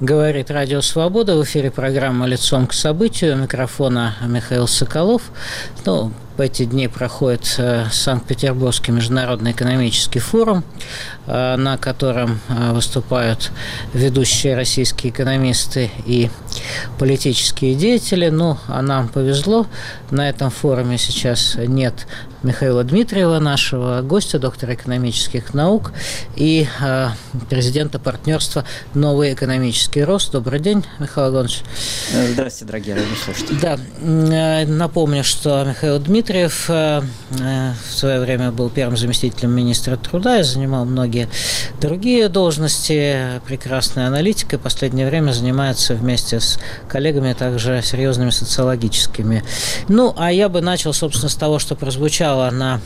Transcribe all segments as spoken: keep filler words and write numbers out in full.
Говорит Радио Свобода. В эфире программа «Лицом к событию». У микрофона Михаил Соколов. Ну, в эти дни проходит Санкт-Петербургский международный экономический форум, на котором выступают ведущие российские экономисты и политические деятели. Ну, а нам повезло. На этом форуме сейчас нет Михаила Дмитриева, нашего гостя, доктора экономических наук и э, президента партнерства «Новый экономический рост». Добрый день, Михаил Иванович. Здравствуйте, дорогие радиослушатели. Да, э, напомню, что Михаил Дмитриев э, в свое время был первым заместителем министра труда и занимал многие другие должности. Прекрасный аналитик, и в последнее время занимается вместе с коллегами также серьезными социологическими. Ну, а я бы начал, собственно, с того, что прозвучало на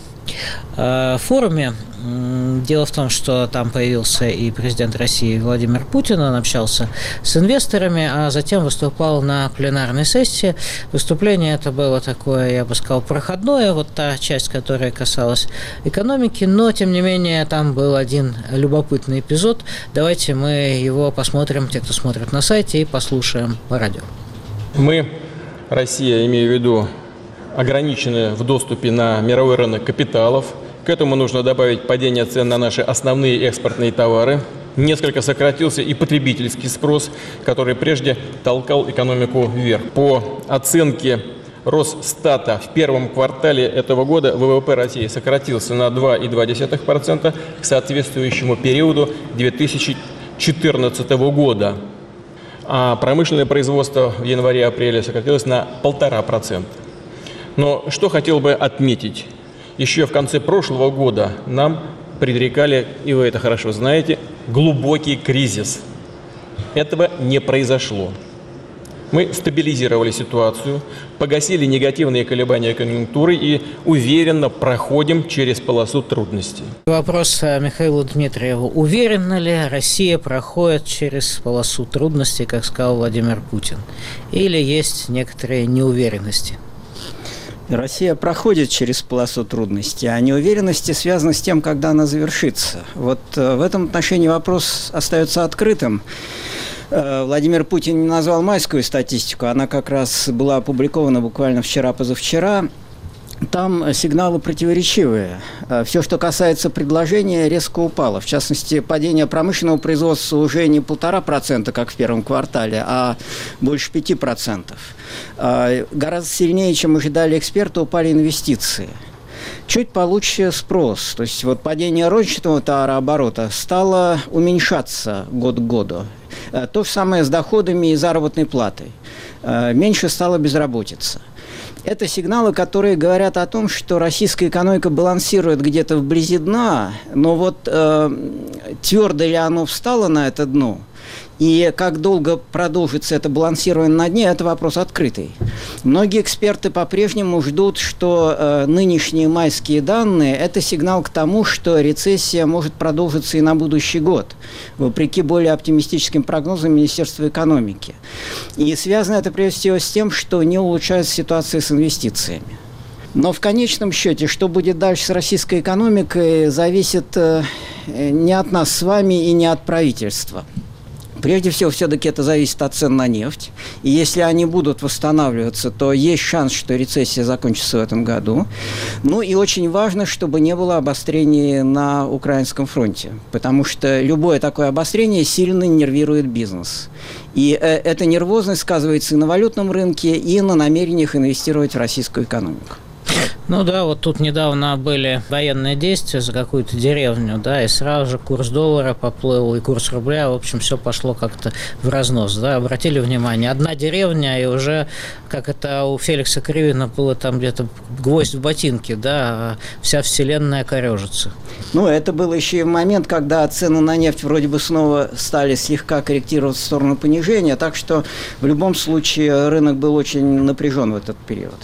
э, форуме. Дело в том, что там появился и президент России Владимир Путин, он общался с инвесторами, а затем выступал на пленарной сессии. Выступление это было такое, я бы сказал, проходное, вот та часть, которая касалась экономики, но, тем не менее, там был один любопытный эпизод. Давайте мы его посмотрим, те, кто смотрит на сайте, и послушаем по радио. Мы, Россия, имею в виду, ограничены в доступе на мировой рынок капиталов. К этому нужно добавить падение цен на наши основные экспортные товары. Несколько сократился и потребительский спрос, который прежде толкал экономику вверх. По оценке Росстата в первом квартале этого года ВВП России сократился на два целых две десятых процента к соответствующему периоду две тысячи четырнадцатого года. А промышленное производство в январе-апреле сократилось на полтора процента. Но что хотел бы отметить? Еще в конце прошлого года нам предрекали, и вы это хорошо знаете, глубокий кризис. Этого не произошло. Мы стабилизировали ситуацию, погасили негативные колебания конъюнктуры и уверенно проходим через полосу трудностей. Вопрос Михаилу Дмитриеву. Уверена ли Россия проходит через полосу трудностей, как сказал Владимир Путин? Или есть некоторые неуверенности? Россия проходит через полосу трудностей, а неуверенности связаны с тем, когда она завершится. Вот в этом отношении вопрос остается открытым. Владимир Путин не назвал майскую статистику, она как раз была опубликована буквально вчера-позавчера. Там сигналы противоречивые. Все, что касается предложения, резко упало. В частности, падение промышленного производства уже не полтора процента, как в первом квартале, а больше пяти процентов. Гораздо сильнее, чем ожидали эксперты, упали инвестиции. Чуть получше спрос. То есть вот падение розничного товарооборота стало уменьшаться год к году. То же самое с доходами и заработной платой. Меньше стало безработица. Это сигналы, которые говорят о том, что российская экономика балансирует где-то вблизи дна, но вот э, твердо ли оно встало на это дно, и как долго продолжится это балансирование на дне, это вопрос открытый. Многие эксперты по-прежнему ждут, что э, нынешние майские данные – это сигнал к тому, что рецессия может продолжиться и на будущий год, вопреки более оптимистическим прогнозам Министерства экономики. И связано это прежде всего с тем, что не улучшается ситуация с инвестициями. Но в конечном счете, что будет дальше с российской экономикой, зависит э, не от нас с вами и не от правительства. Прежде всего, все-таки это зависит от цен на нефть. И если они будут восстанавливаться, то есть шанс, что рецессия закончится в этом году. Ну и очень важно, чтобы не было обострения на украинском фронте. Потому что любое такое обострение сильно нервирует бизнес. И эта нервозность сказывается и на валютном рынке, и на намерениях инвестировать в российскую экономику. Ну да, вот тут недавно были военные действия за какую-то деревню, да, и сразу же курс доллара поплыл, и курс рубля, в общем, все пошло как-то в разнос, да, обратили внимание, одна деревня, и уже, как это у Феликса Кривина было там где-то гвоздь в ботинке, да, а вся вселенная корежится. Ну, это был еще и момент, когда цены на нефть вроде бы снова стали слегка корректироваться в сторону понижения, так что в любом случае рынок был очень напряжен в этот период.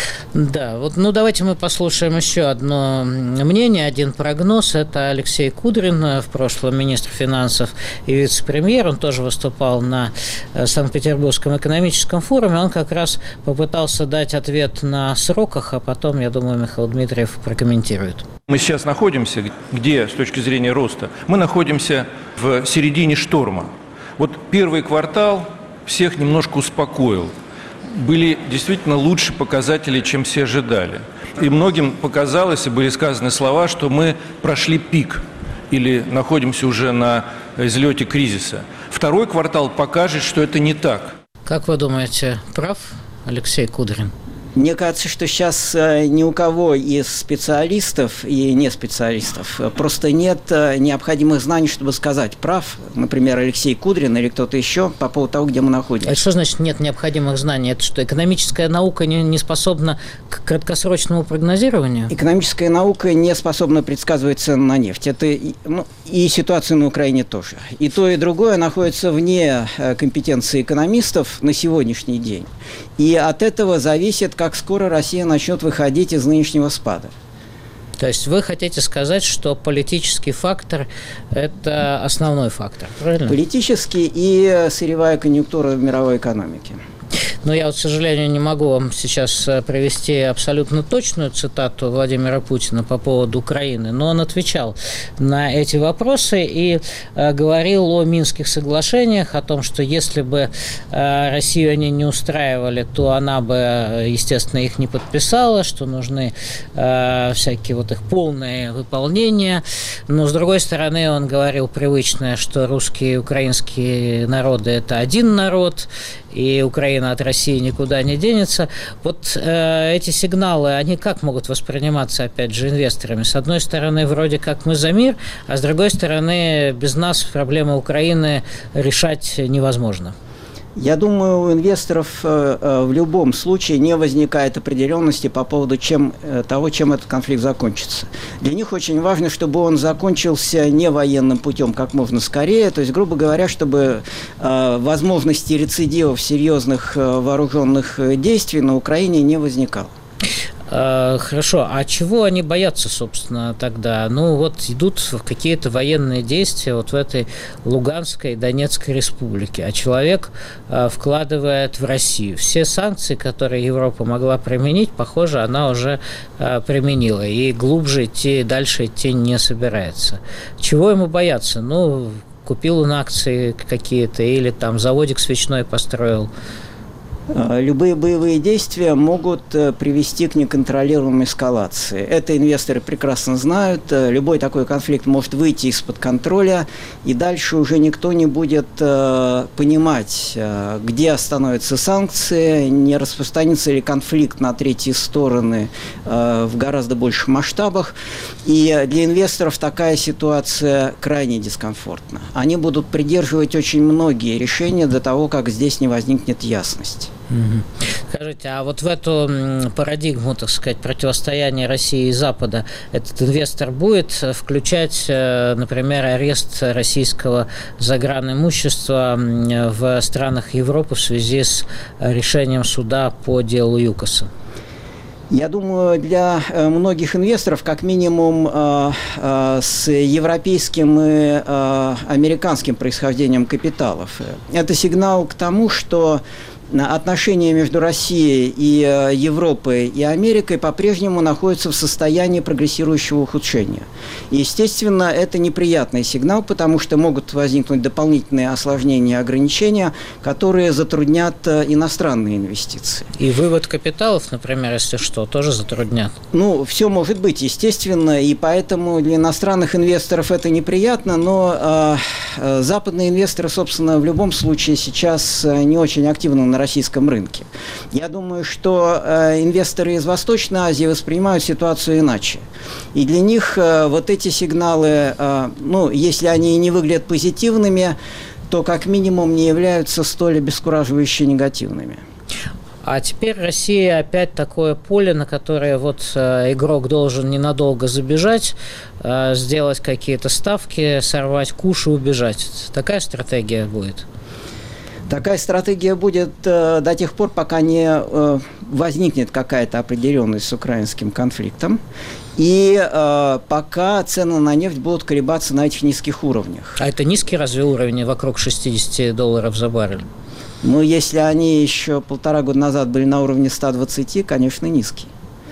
Да, вот, ну, давайте мы послушаем еще одно мнение, один прогноз. Это Алексей Кудрин, в прошлом министр финансов и вице-премьер. Он тоже выступал на Санкт-Петербургском экономическом форуме. Он как раз попытался дать ответ на сроках, а потом, я думаю, Михаил Дмитриев прокомментирует. Мы сейчас находимся, где с точки зрения роста? Мы находимся в середине шторма. Вот первый квартал всех немножко успокоил. Были действительно лучше показатели, чем все ожидали. И многим показалось, и были сказаны слова, что мы прошли пик или находимся уже на излете кризиса. Второй квартал покажет, что это не так. Как вы думаете, прав Алексей Кудрин? Мне кажется, что сейчас ни у кого из специалистов и не специалистов просто нет необходимых знаний, чтобы сказать, прав, например, Алексей Кудрин или кто-то еще по поводу того, где мы находимся. А что значит нет необходимых знаний? Это что, экономическая наука не, не способна к краткосрочному прогнозированию? Экономическая наука не способна предсказывать цены на нефть. Это ну, и ситуация на Украине тоже. И то, и другое находится вне компетенции экономистов на сегодняшний день. И от этого зависит, как скоро Россия начнет выходить из нынешнего спада. То есть вы хотите сказать, что политический фактор – это основной фактор, правильно? Политический и сырьевая конъюнктура в мировой экономике. Но я, вот, к сожалению, не могу вам сейчас привести абсолютно точную цитату Владимира Путина по поводу Украины, но он отвечал на эти вопросы и э, говорил о Минских соглашениях, о том, что если бы э, Россию они не устраивали, то она бы, естественно, их не подписала, что нужны э, всякие вот их полное выполнение. Но, с другой стороны, он говорил привычное, что русские и украинские народы – это один народ, и Украина от России никуда не денется. Вот э, эти сигналы, они как могут восприниматься, опять же, инвесторами? С одной стороны, вроде как мы за мир, а с другой стороны, без нас проблемы Украины решать невозможно. Я думаю, у инвесторов э, в любом случае не возникает определенности по поводу чем, э, того, чем этот конфликт закончится. Для них очень важно, чтобы он закончился не военным путем как можно скорее, то есть, грубо говоря, чтобы э, возможности рецидивов серьезных э, вооруженных действий на Украине не возникало. Хорошо, а чего они боятся, собственно, тогда? Ну, вот идут какие-то военные действия вот в этой Луганской и Донецкой республике, а человек вкладывает в Россию. Все санкции, которые Европа могла применить, похоже, она уже применила, и глубже идти, дальше идти не собирается. Чего ему бояться? Ну, купил он акции какие-то или там заводик свечной построил. Любые боевые действия могут привести к неконтролируемой эскалации. Это инвесторы прекрасно знают. Любой такой конфликт может выйти из-под контроля, и дальше уже никто не будет понимать, где остановятся санкции, не распространится ли конфликт на третьи стороны в гораздо больших масштабах. И для инвесторов такая ситуация крайне дискомфортна. Они будут придерживать очень многие решения до того, как здесь не возникнет ясность. Скажите, а вот в эту парадигму, так сказать, противостояния России и Запада этот инвестор будет включать, например, арест российского загранимущества в странах Европы в связи с решением суда по делу ЮКОСа? Я думаю, для многих инвесторов, как минимум с европейским и американским происхождением капиталов, это сигнал к тому, что отношения между Россией и Европой и Америкой по-прежнему находятся в состоянии прогрессирующего ухудшения. И, естественно, это неприятный сигнал, потому что могут возникнуть дополнительные осложнения и ограничения, которые затруднят иностранные инвестиции. И вывод капиталов, например, если что, тоже затруднят? Ну, все может быть, естественно, и поэтому для иностранных инвесторов это неприятно, но э, западные инвесторы, собственно, в любом случае сейчас не очень активны на российском рынке. Я думаю, что э, инвесторы из Восточной Азии воспринимают ситуацию иначе. И для них э, вот эти сигналы, э, ну, если они и не выглядят позитивными, то как минимум не являются столь обескураживающе негативными. А теперь Россия опять такое поле, на которое вот э, игрок должен ненадолго забежать, э, сделать какие-то ставки, сорвать куш и убежать. Такая стратегия будет? Такая стратегия будет э, до тех пор, пока не э, возникнет какая-то определенность с украинским конфликтом, и э, пока цены на нефть будут колебаться на этих низких уровнях. А это низкие разве уровни, вокруг шестьдесят долларов за баррель? Ну, если они еще полтора года назад были на уровне ста двадцати, конечно, низкие.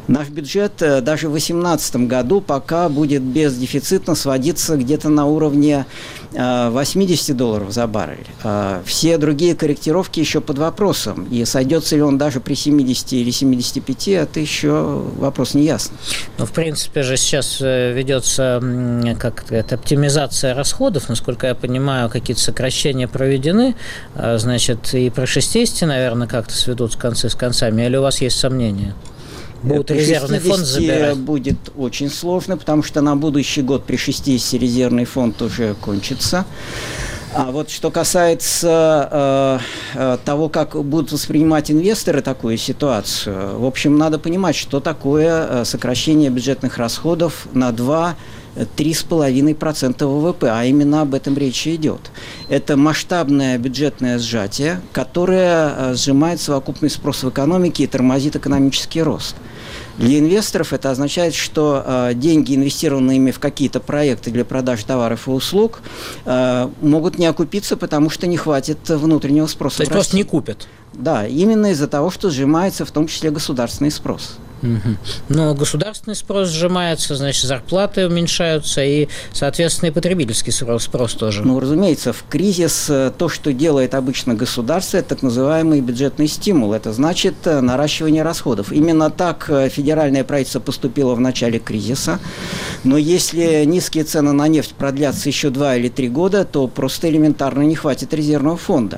Наш бюджет даже в две тысячи восемнадцатом году пока будет бездефицитно сводиться где-то на уровне восемьдесят долларов за баррель. Все другие корректировки еще под вопросом. И сойдется ли он даже при семидесяти или семидесяти пяти, это еще вопрос не ясный. Ну, в принципе же сейчас ведется как это, оптимизация расходов. Насколько я понимаю, какие-то сокращения проведены. Значит, и про шестьдесят, наверное, как-то сведут концы с концами. Или у вас есть сомнения? Будут резервный фонд забирать? Будет очень сложно, потому что на будущий год при шестидесяти резервный фонд уже кончится. А вот что касается э, того, как будут воспринимать инвесторы такую ситуацию, в общем, надо понимать, что такое сокращение бюджетных расходов на два три с половиной процента ВВП, а именно об этом речь идет. Это масштабное бюджетное сжатие, которое сжимает совокупный спрос в экономике и тормозит экономический рост. Для инвесторов это означает, что э, деньги, инвестированные ими в какие-то проекты для продажи товаров и услуг, э, могут не окупиться, потому что не хватит внутреннего спроса. То есть просто не купят? Да, именно из-за того, что сжимается в том числе государственный спрос. Угу. Но государственный спрос сжимается, значит, зарплаты уменьшаются, и, соответственно, и потребительский спрос тоже. Ну, разумеется, в кризис то, что делает обычно государство, это так называемый бюджетный стимул. Это значит наращивание расходов. Именно так федеральное правительство поступило в начале кризиса. Но если низкие цены на нефть продлятся еще два или три года, то просто элементарно не хватит резервного фонда.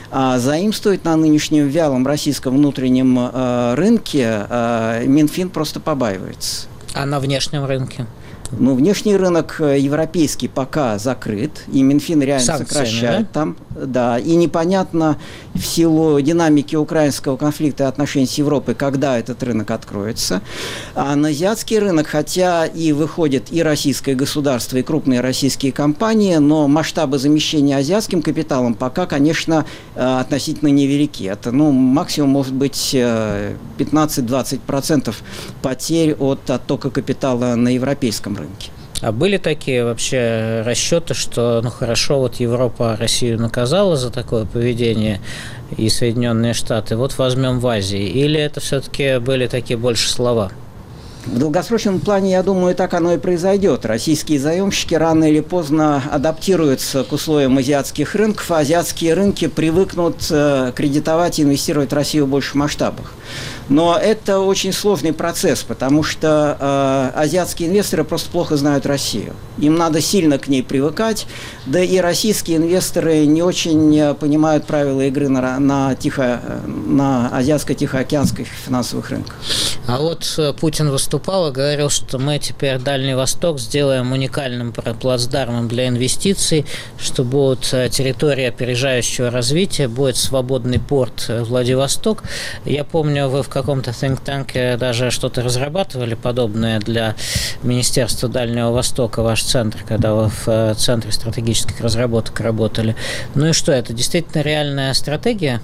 А заимствовать на нынешнем вялом российском внутреннем э, рынке э, Минфин просто побаивается. А на внешнем рынке? Ну, внешний рынок европейский пока закрыт, и Минфин реально Санкциями, сокращает да? там. Да, и непонятно в силу динамики украинского конфликта и отношений с Европой, когда этот рынок откроется. А на азиатский рынок, хотя и выходит и российское государство, и крупные российские компании, но масштабы замещения азиатским капиталом пока, конечно, относительно невелики. Это, ну, максимум может быть пятнадцать-двадцать процентов потерь от оттока капитала на европейском рынке. А были такие вообще расчеты, что, ну хорошо, вот Европа Россию наказала за такое поведение, и Соединенные Штаты, вот возьмем в Азии, или это все-таки были такие больше слова? В долгосрочном плане, я думаю, так оно и произойдет. Российские заемщики рано или поздно адаптируются к условиям азиатских рынков, а азиатские рынки привыкнут кредитовать и инвестировать в Россию в больших масштабах. Но это очень сложный процесс, потому что э, азиатские инвесторы просто плохо знают Россию. Им надо сильно к ней привыкать, да и российские инвесторы не очень понимают правила игры на, на, тихо, на азиатско-тихоокеанских финансовых рынках. А вот Путин выступал и говорил, что мы теперь Дальний Восток сделаем уникальным плацдармом для инвестиций, что будет территория опережающего развития, будет свободный порт Владивосток. Я помню, вы в каком-то think-танке даже что-то разрабатывали подобное для Министерства Дальнего Востока, ваш центр, когда вы в Центре стратегических разработок работали. Ну и что, это действительно реальная стратегия?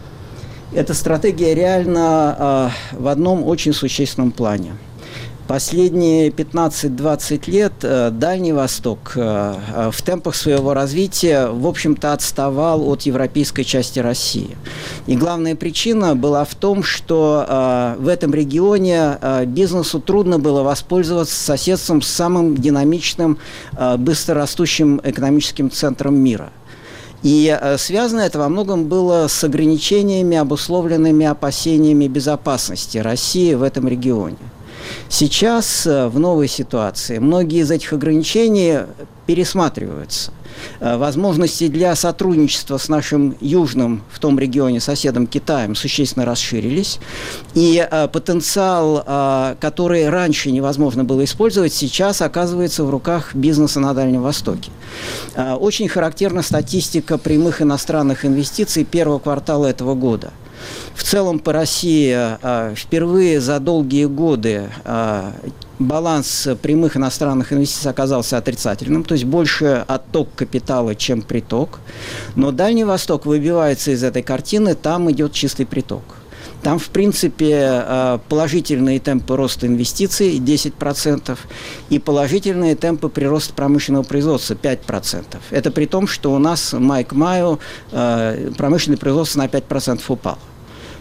Эта стратегия реально э, в одном очень существенном плане. Последние пятнадцать-двадцать лет э, Дальний Восток э, в темпах своего развития, в общем-то, отставал от европейской части России. И главная причина была в том, что э, в этом регионе э, бизнесу трудно было воспользоваться соседством с самым динамичным, э, быстрорастущим экономическим центром мира. И э, связано это во многом было с ограничениями, обусловленными опасениями безопасности России в этом регионе. Сейчас, в новой ситуации, многие из этих ограничений пересматриваются. Возможности для сотрудничества с нашим южным в том регионе соседом Китаем существенно расширились. И потенциал, который раньше невозможно было использовать, сейчас оказывается в руках бизнеса на Дальнем Востоке. Очень характерна статистика прямых иностранных инвестиций первого квартала этого года. В целом по России а, впервые за долгие годы а, баланс прямых иностранных инвестиций оказался отрицательным, то есть больше отток капитала, чем приток. Но Дальний Восток выбивается из этой картины, там идет чистый приток. Там, в принципе, положительные темпы роста инвестиций десять процентов и положительные темпы прироста промышленного производства пять процентов. Это при том, что у нас май к маю промышленное производство на пять процентов упало.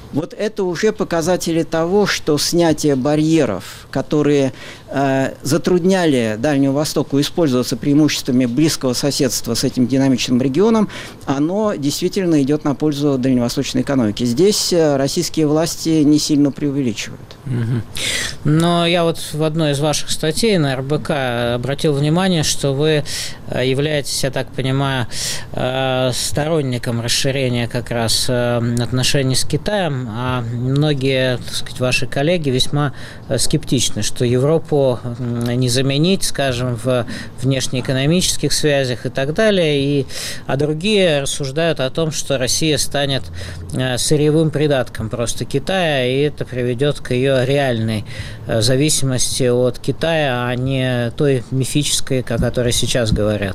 Вот это уже показатели того, что снятие барьеров, которые э, затрудняли Дальнему Востоку использоваться преимуществами близкого соседства с этим динамичным регионом, оно действительно идет на пользу дальневосточной экономики. Здесь э, российские власти не сильно преувеличивают. Угу. Но я вот в одной из ваших статей на эр бэ ка обратил внимание, что вы являетесь, я так понимаю, сторонником расширения как раз отношений с Китаем, а многие, так сказать, ваши коллеги весьма скептичны, что Европу не заменить, скажем, в внешнеэкономических связях и так далее, и, а другие рассуждают о том, что Россия станет сырьевым придатком просто Китая, и это приведет к ее реальной зависимости от Китая, а не той мифической, о которой сейчас говорят.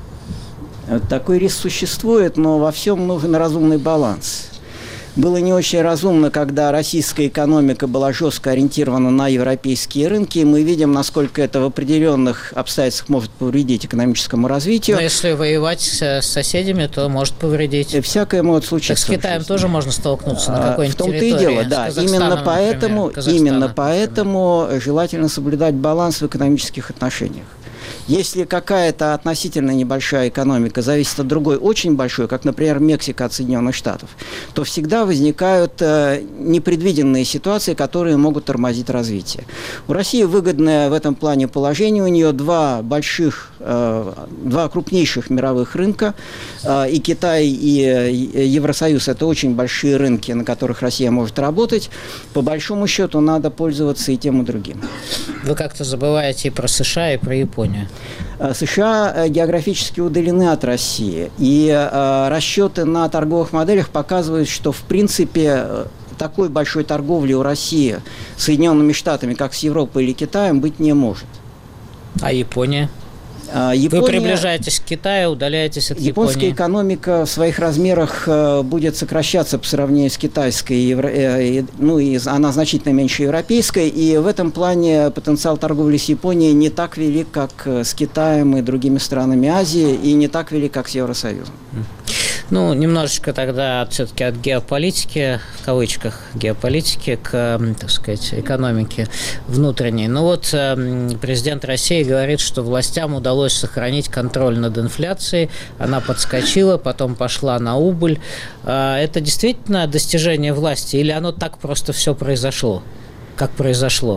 Такой риск существует, но во всем нужен разумный баланс. Было не очень разумно, когда российская экономика была жестко ориентирована на европейские рынки, и мы видим, насколько это в определенных обстоятельствах может повредить экономическому развитию. Но если воевать с соседями, то может повредить. Всякое может случиться. Так с Китаем тоже можно столкнуться на какой-нибудь территории. В том-то и дело, да. Именно поэтому, именно поэтому желательно соблюдать баланс в экономических отношениях. Если какая-то относительно небольшая экономика зависит от другой очень большой, как, например, Мексика от Соединенных Штатов, то всегда возникают э, непредвиденные ситуации, которые могут тормозить развитие. У России выгодное в этом плане положение. У нее два больших, э, два крупнейших мировых рынка. Э, и Китай, и Евросоюз – это очень большие рынки, на которых Россия может работать. По большому счету надо пользоваться и тем, и другим. Вы как-то забываете и про США, и про Японию. США географически удалены от России, и э, расчеты на торговых моделях показывают, что в принципе такой большой торговли у России с Соединенными Штатами, как с Европой или Китаем, быть не может. А Япония? Япония, вы приближаетесь к Китаю, удаляетесь от японская Японии. Японская экономика в своих размерах будет сокращаться по сравнению с китайской, евро... ну и она значительно меньше европейской, и в этом плане потенциал торговли с Японией не так велик, как с Китаем и другими странами Азии, и не так велик, как с Евросоюзом. Ну, немножечко тогда все-таки от геополитики, в кавычках, геополитики к, так сказать, экономике внутренней. Ну вот президент России говорит, что властям удалось сохранить контроль над инфляцией, она подскочила, потом пошла на убыль. Это действительно достижение власти или оно так просто все произошло, как произошло?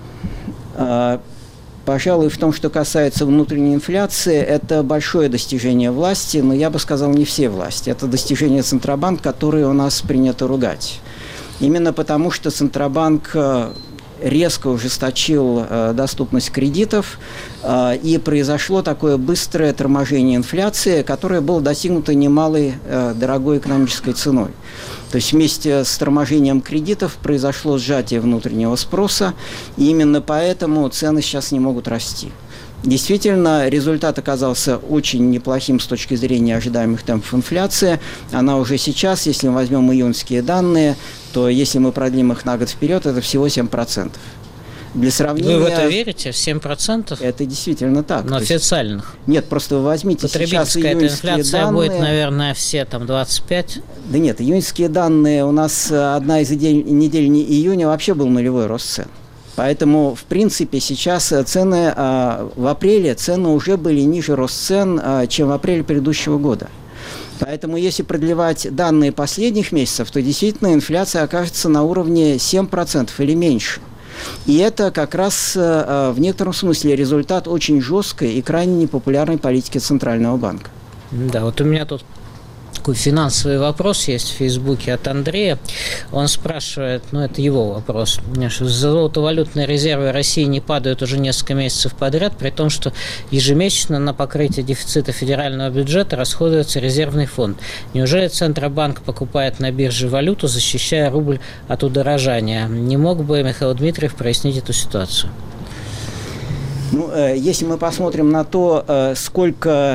Пожалуй, в том, что касается внутренней инфляции, это большое достижение власти, но я бы сказал, не все власти. Это достижение Центробанка, которое у нас принято ругать. Именно потому, что Центробанк резко ужесточил э, доступность кредитов, э, и произошло такое быстрое торможение инфляции, которое было достигнуто немалой э, дорогой экономической ценой. То есть вместе с торможением кредитов произошло сжатие внутреннего спроса, и именно поэтому цены сейчас не могут расти. Действительно, результат оказался очень неплохим с точки зрения ожидаемых темпов инфляции. Она уже сейчас, если мы возьмем июньские данные, то если мы продлим их на год вперед, это всего семь процентов. Для сравнения... Вы в это верите? семь процентов? Это действительно так. Но официальных? Есть... Нет, просто вы возьмите сейчас июньские инфляция данные... будет, наверное, все там двадцать пять? Да нет, июньские данные, у нас одна из недель июня вообще был нулевой рост цен. Поэтому, в принципе, сейчас цены а, в апреле цены уже были ниже рост цен, а, чем в апреле предыдущего года. Поэтому, если продлевать данные последних месяцев, то действительно инфляция окажется на уровне семь процентов или меньше. И это как раз а, в некотором смысле результат очень жесткой и крайне непопулярной политики Центрального банка. Да, вот у меня тут такой финансовый вопрос есть в Фейсбуке от Андрея. Он спрашивает, ну это его вопрос, что золотовалютные резервы России не падают уже несколько месяцев подряд, при том, что ежемесячно на покрытие дефицита федерального бюджета расходуется резервный фонд. Неужели Центробанк покупает на бирже валюту, защищая рубль от удорожания? Не мог бы Михаил Дмитриев прояснить эту ситуацию? Ну, если мы посмотрим на то, сколько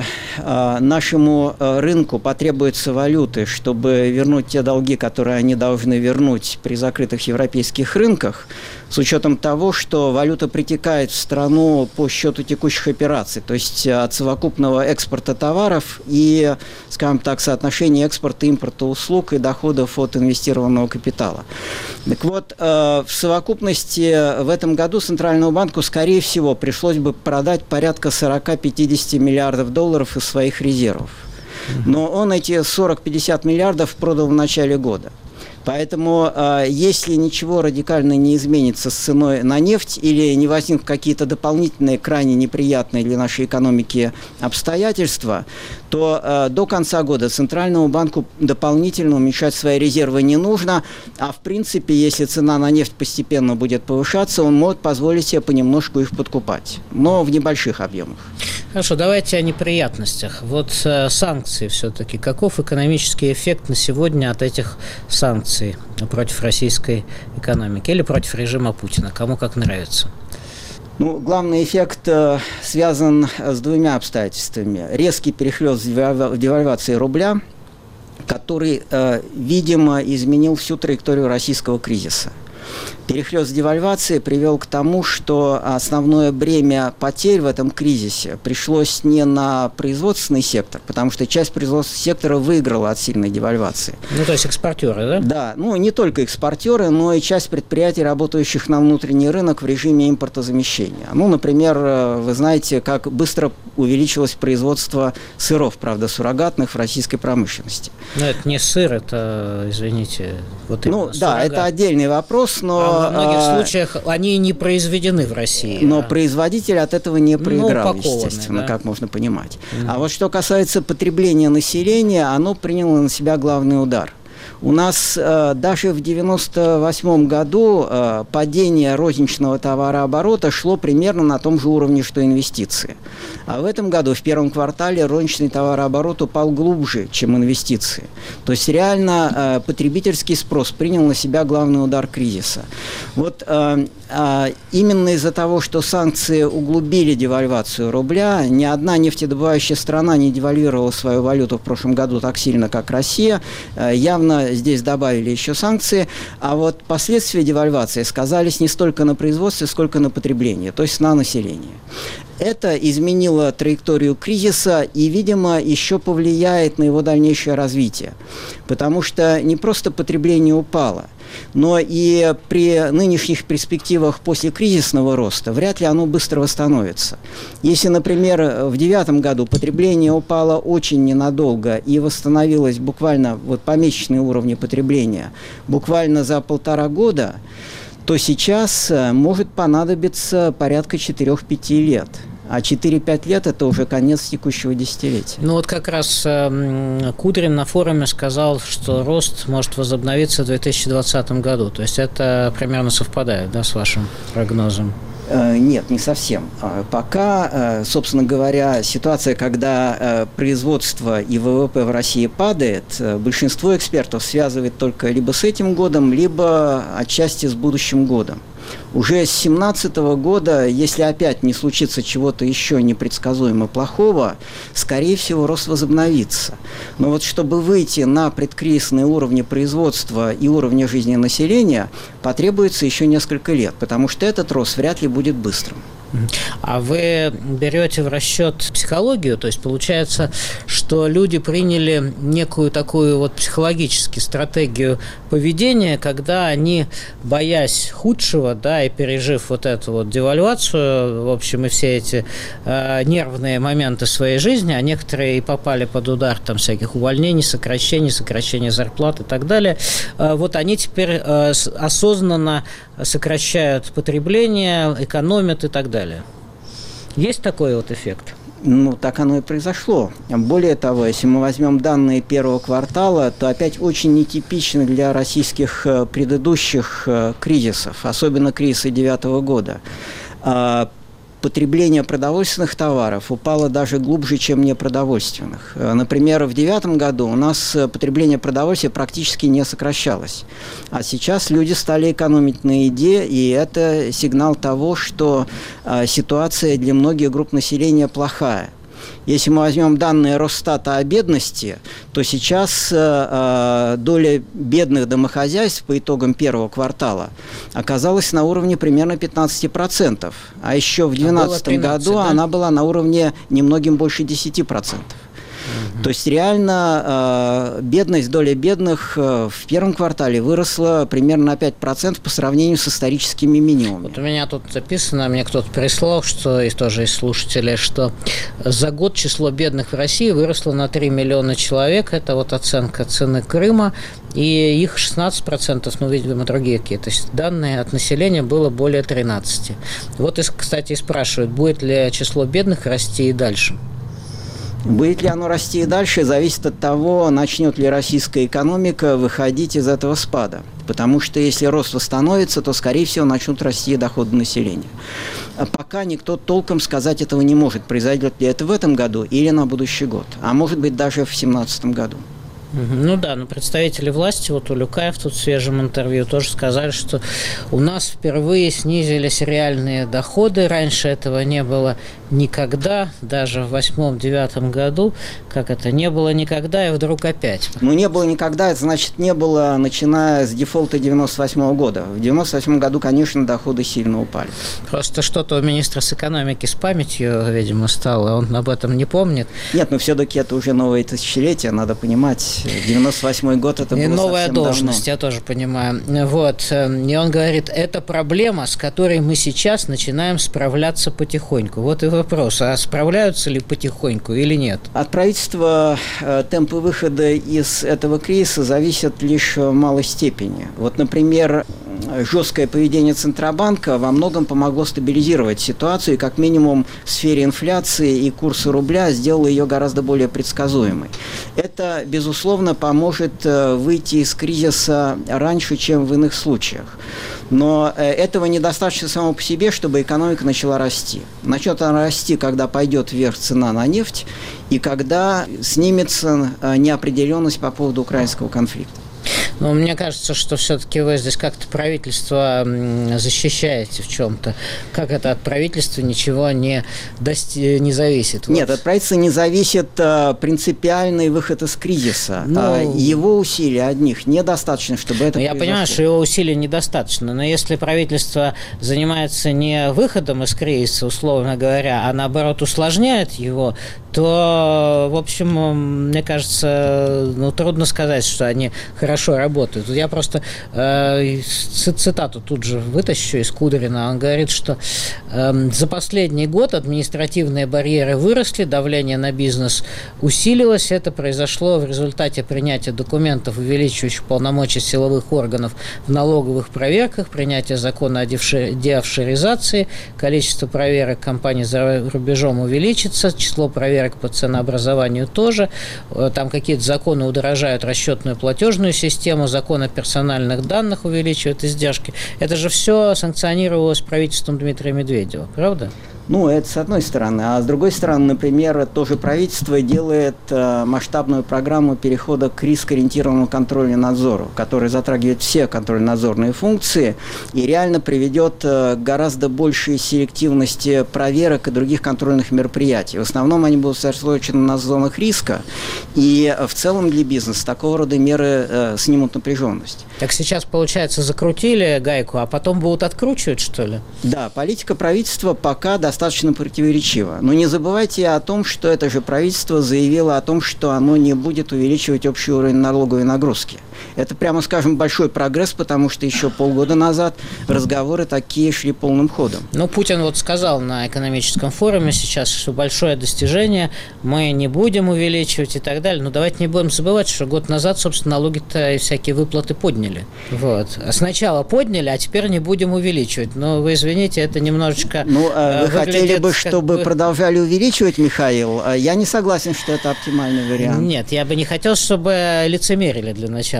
нашему рынку потребуется валюты, чтобы вернуть те долги, которые они должны вернуть при закрытых европейских рынках, с учетом того, что валюта притекает в страну по счету текущих операций, то есть от совокупного экспорта товаров и, скажем так, соотношения экспорта, импорта услуг и доходов от инвестированного капитала. Так вот, в совокупности в этом году Центральному банку, скорее всего, пришлось бы продать порядка сорок-пятьдесят миллиардов долларов из своих резервов. Но он эти сорок-пятьдесят миллиардов продал в начале года. Поэтому, э, если ничего радикально не изменится с ценой на нефть или не возникнут какие-то дополнительные, крайне неприятные для нашей экономики обстоятельства, то э, до конца года Центральному банку дополнительно уменьшать свои резервы не нужно. А в принципе, если цена на нефть постепенно будет повышаться, он может позволить себе понемножку их подкупать, но в небольших объемах. Хорошо, давайте о неприятностях. Вот э, санкции все-таки. Каков экономический эффект на сегодня от этих санкций против российской экономики или против режима Путина? Кому как нравится. Ну, главный эффект э, связан с двумя обстоятельствами. Резкий перехлёст в девальвации рубля, который, э, видимо, изменил всю траекторию российского кризиса. Перехлёст девальвации привел к тому, что основное бремя потерь в этом кризисе пришлось не на производственный сектор, потому что часть производственного сектора выиграла от сильной девальвации. Ну, то есть экспортеры, да? Да, ну не только экспортеры, но и часть предприятий, работающих на внутренний рынок в режиме импортозамещения. Ну, например, вы знаете, как быстро увеличилось производство сыров, правда, суррогатных в российской промышленности. Но это не сыр, это, извините, вот именно Ну, да, суррогат. это отдельный вопрос, но... А во многих случаях они не произведены в России. Но а... производитель от этого не проиграл, ну, естественно, да? Как можно понимать. Mm-hmm. А вот что касается потребления населения, оно приняло на себя главный удар. У нас э, даже в девяносто восьмом году э, падение розничного товарооборота шло примерно на том же уровне, что инвестиции. А в этом году, в первом квартале, розничный товарооборот упал глубже, чем инвестиции. То есть реально э, потребительский спрос принял на себя главный удар кризиса. Вот э, э, именно из-за того, что санкции углубили девальвацию рубля, ни одна нефтедобывающая страна не девальвировала свою валюту в прошлом году так сильно, как Россия. Э, явно здесь добавили еще санкции, а вот последствия девальвации сказались не столько на производстве, сколько на потреблении, то есть на население. Это изменило траекторию кризиса и, видимо, еще повлияет на его дальнейшее развитие, потому что не просто потребление упало, но и при нынешних перспективах после кризисного роста вряд ли оно быстро восстановится. Если, например, в две тысячи девятом году потребление упало очень ненадолго и восстановилось буквально вот по месячные уровни потребления буквально за полтора года, то сейчас может понадобиться порядка четырех-пяти лет. А четыре-пять лет – это уже конец текущего десятилетия. Ну вот как раз э, Кудрин на форуме сказал, что рост может возобновиться в две тысячи двадцатом году. То есть это примерно совпадает, да, с вашим прогнозом? Нет, не совсем. Пока, собственно говоря, ситуация, когда производство и ВВП в России падает, большинство экспертов связывает только либо с этим годом, либо отчасти с будущим годом. Уже с две тысячи семнадцатого года, если опять не случится чего-то еще непредсказуемо плохого, скорее всего, рост возобновится. Но вот чтобы выйти на предкризисные уровни производства и уровня жизни населения, потребуется еще несколько лет, потому что этот рост вряд ли будет быстрым. А вы берете в расчет психологию, то есть получается, что люди приняли некую такую вот психологическую стратегию поведения, когда они, боясь худшего, да, и пережив вот эту вот девальвацию, в общем, и все эти э, нервные моменты своей жизни, а некоторые и попали под удар там всяких увольнений, сокращений, сокращения зарплат и так далее, э, вот они теперь э, осознанно сокращают потребление, экономят и так далее. Есть такой вот эффект? Ну, так оно и произошло. Более того, если мы возьмем данные первого квартала, то опять очень нетипично для российских предыдущих кризисов, особенно кризиса две тысячи девятого года. потребление продовольственных товаров упало даже глубже, чем непродовольственных. Например, в две тысячи девятом году у нас потребление продовольствия практически не сокращалось. А сейчас люди стали экономить на еде, и это сигнал того, что ситуация для многих групп населения плохая. Если мы возьмем данные Росстата о бедности, то сейчас э, доля бедных домохозяйств по итогам первого квартала оказалась на уровне примерно пятнадцать процентов. А еще в две тысячи двенадцатом году да? она была на уровне немногим больше десять процентов. Угу. То есть реально э, бедность, доля бедных э, в первом квартале выросла примерно на пять процентов по сравнению с историческими минимумами. Вот у меня тут записано, мне кто-то прислал, что и тоже из слушателей, что за год число бедных в России выросло на три миллиона человек. Это вот оценка цены Крыма. И их шестнадцать процентов, ну, видимо, другие какие-то данные от населения было более тринадцати. Вот, кстати, и спрашивают, будет ли число бедных расти и дальше. Будет ли оно расти и дальше, зависит от того, начнет ли российская экономика выходить из этого спада. Потому что если рост восстановится, то, скорее всего, начнут расти доходы населения. А пока никто толком сказать этого не может, произойдет ли это в этом году или на будущий год. А может быть, даже в две тысячи семнадцатом году. Ну да, но представители власти, вот Улюкаев тут в свежем интервью тоже сказали, что у нас впервые снизились реальные доходы. Раньше этого не было никогда, даже в восьмом-девятом году, как это, не было никогда, и вдруг опять. Ну, не было никогда, это значит, не было, начиная с дефолта девяносто восьмого года. В девяносто восьмом году, конечно, доходы сильно упали. Просто что-то у министра с экономики с памятью, видимо, стало, он об этом не помнит. Нет, но все-таки это уже новое тысячелетие, надо понимать. девяносто восьмой год это было и новая должность, давно. Я тоже понимаю. Вот. И он говорит, это проблема, с которой мы сейчас начинаем справляться потихоньку. Вот и вопрос, а справляются ли потихоньку или нет? От правительства э, темпы выхода из этого кризиса зависят лишь в малой степени. Вот, например, жесткое поведение Центробанка во многом помогло стабилизировать ситуацию, и как минимум в сфере инфляции и курса рубля сделало ее гораздо более предсказуемой. Это, безусловно, поможет выйти из кризиса раньше, чем в иных случаях. Но этого недостаточно само по себе, чтобы экономика начала расти. Начнет она расти, когда пойдет вверх цена на нефть и когда снимется неопределенность по поводу украинского конфликта. Но мне кажется, что все-таки вы здесь как-то правительство защищаете в чем-то. Как это от правительства ничего не, дости- не зависит? Нет, вот. От правительства не зависит а, принципиальный выход из кризиса. Ну, а, его усилий одних недостаточно, чтобы это я произошло. понимаю, что его усилий недостаточно, но если правительство занимается не выходом из кризиса, условно говоря, а наоборот усложняет его, то, в общем, мне кажется, ну, трудно сказать, что они хорошо работают. Я просто э, цитату тут же вытащу из Кудрина. Он говорит, что э, за последний год административные барьеры выросли, давление на бизнес усилилось. Это произошло в результате принятия документов, увеличивающих полномочия силовых органов в налоговых проверках, принятия закона о деофшоризации, количество проверок компаний за рубежом увеличится, число проверок по ценообразованию тоже. Там какие-то законы удорожают расчетную платежную систему, закон о персональных данных увеличивает издержки. Это же все санкционировалось правительством Дмитрия Медведева, правда? Ну, это с одной стороны. А с другой стороны, например, тоже правительство делает э, масштабную программу перехода к рискоориентированному контролю и надзору, который затрагивает все контрольно-надзорные функции и реально приведет э, к гораздо большей селективности проверок и других контрольных мероприятий. В основном они будут сосредоточены на зонах риска, и в целом для бизнеса такого рода меры э, снимут напряженность. Так сейчас, получается, закрутили гайку, а потом будут откручивать, что ли? Да, политика правительства пока достаточно достаточно противоречиво. Но не забывайте о том, что это же правительство заявило о том, что оно не будет увеличивать общий уровень налоговой нагрузки. Это, прямо скажем, большой прогресс, потому что еще полгода назад разговоры такие шли полным ходом. Ну, Путин вот сказал на экономическом форуме сейчас, что большое достижение, мы не будем увеличивать и так далее. Но давайте не будем забывать, что год назад, собственно, налоги-то и всякие выплаты подняли. Вот. Сначала подняли, а теперь не будем увеличивать. Но вы извините, это немножечко... Ну, вы хотели бы, чтобы бы... продолжали увеличивать, Михаил? Я не согласен, что это оптимальный вариант. Нет, я бы не хотел, чтобы лицемерили для начала.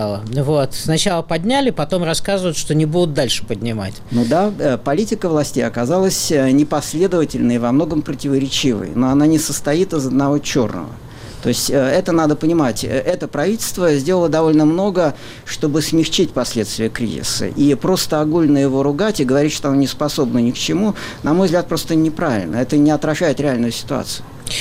стало. Вот. Сначала подняли, потом рассказывают, что не будут дальше поднимать. Ну да, политика власти оказалась непоследовательной, во многом противоречивой, но она не состоит из одного черного. То есть это надо понимать. Это правительство сделало довольно много, чтобы смягчить последствия кризиса. И просто огульно его ругать и говорить, что оно не способно ни к чему, на мой взгляд, просто неправильно. Это не отражает реальную ситуацию.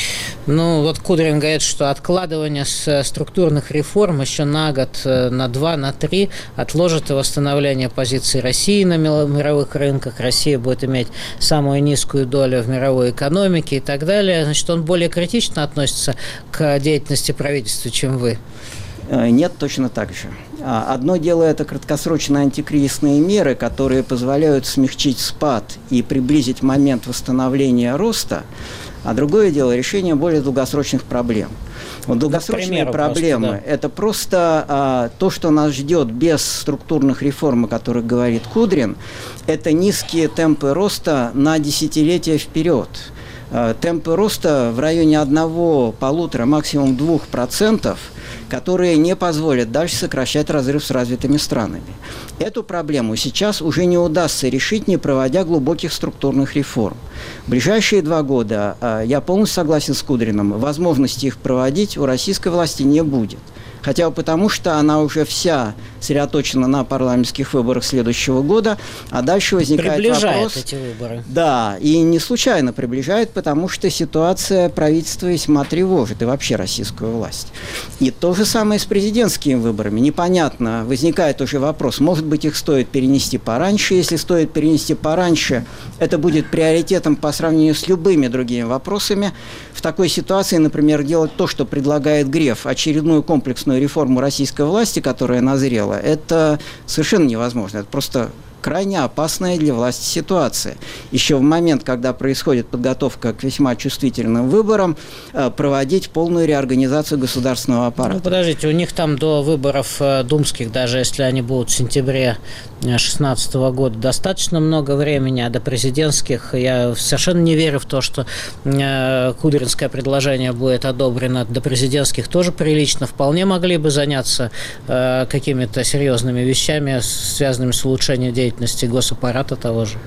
Ну, вот Кудрин говорит, что откладывание с структурных реформ еще на год, на два, на три отложит восстановление позиций России на мировых рынках. Россия будет иметь самую низкую долю в мировой экономике и так далее. Значит, он более критично относится к деятельности правительства, чем вы? Нет, точно так же. Одно дело – это краткосрочные антикризисные меры, которые позволяют смягчить спад и приблизить момент восстановления роста, а другое дело – решение более долгосрочных проблем. Вот долгосрочные проблемы просто, да. – это просто а, то, что нас ждет без структурных реформ, о которых говорит Кудрин, это низкие темпы роста на десятилетия вперед. А, темпы роста в районе одного, полутора, максимум двух процентов, которые не позволят дальше сокращать разрыв с развитыми странами. Эту проблему сейчас уже не удастся решить, не проводя глубоких структурных реформ. В ближайшие два года, я полностью согласен с Кудриным, возможности их проводить у российской власти не будет. Хотя бы потому, что она уже вся сосредоточена на парламентских выборах следующего года, а дальше возникает приближает вопрос... эти выборы. Да, и не случайно приближает, потому что ситуация правительства весьма тревожит, и вообще российскую власть. И то же самое с президентскими выборами. Непонятно, возникает уже вопрос, может быть, их стоит перенести пораньше. Если стоит перенести пораньше, это будет приоритетом по сравнению с любыми другими вопросами. В такой ситуации, например, делать то, что предлагает Греф, очередную комплексную реформу российской власти, которая назрела, это совершенно невозможно. Это просто крайне опасная для власти ситуация. Еще в момент, когда происходит подготовка к весьма чувствительным выборам, проводить полную реорганизацию государственного аппарата. Ну, подождите, у них там до выборов думских, даже если они будут в сентябре две тысячи шестнадцатого года, достаточно много времени, а до президентских я совершенно не верю в то, что кудринское предложение будет одобрено. До президентских тоже прилично. Вполне могли бы заняться какими-то серьезными вещами, связанными с улучшением деятельности госаппарата того же.